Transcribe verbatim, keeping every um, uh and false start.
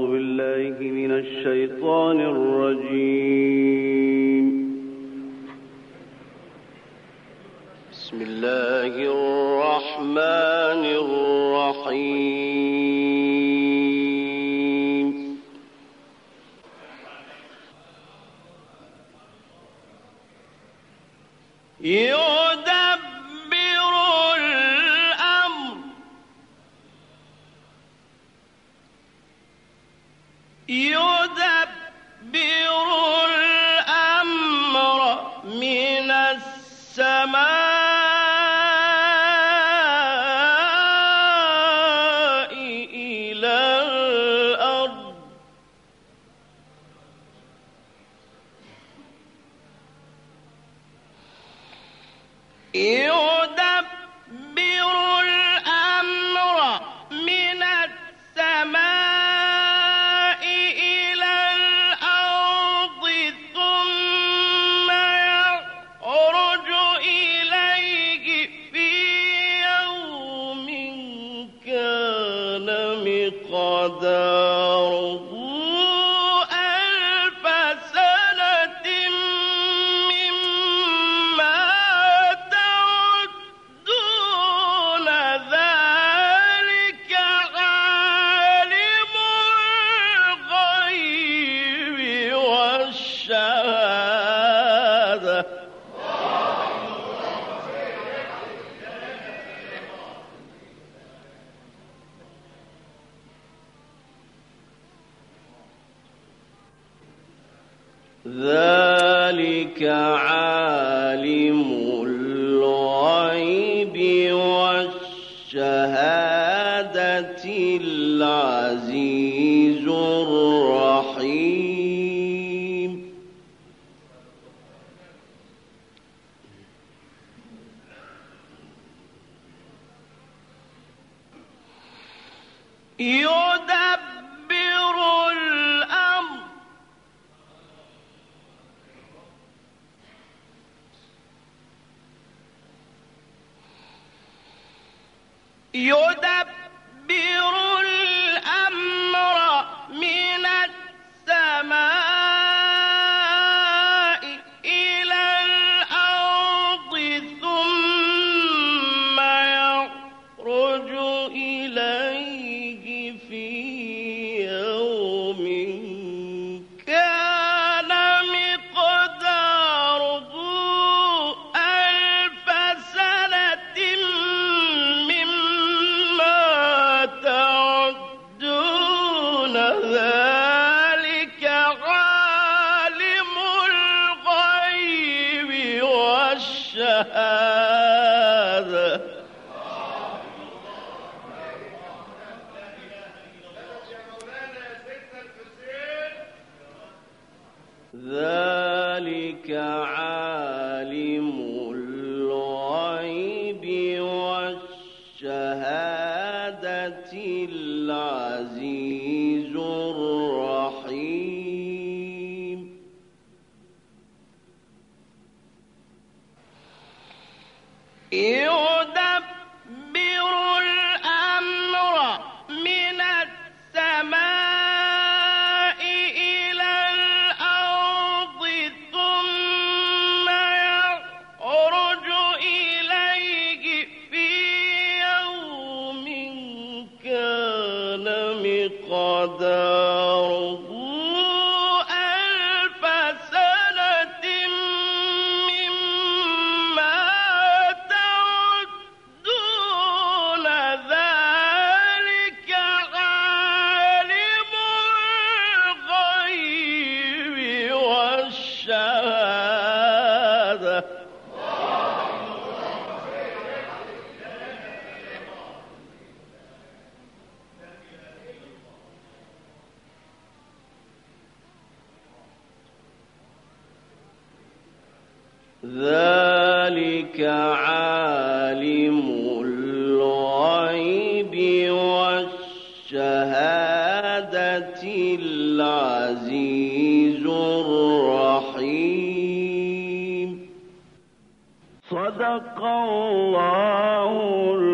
بالله من الشيطان الرجيم. بسم الله الرحمن الرحيم. يدبر الأمر يدبر الأمر من السماء إلى الأرض يدبر الأمر من السماء إلى الأرض ثم يعرج إليه في يوم كان مقداره ألف سنة مما تعدون ذلك عالم الغيب والشهادة ذلك عالم الغيب والشهادة العزيز الرحيم. يدبر الأمر يدبر الأمر من السماء إلى الأرض ثم يعرج إليه في يوم كان مقداره ألف سنة مما تعدون ذلك عالم الغيب والشهادة ذلك عالم الغيب والشهادة العزيز الرحيم. يدبر الأمر من السماء إلى الأرض ثم يعرج إليه في يوم كان مقداره ألف سنة مما تعدون ذلك عالم الغيب والشهادة ذلك عالم الغيب والشهادة العزيز الرحيم. صدق الله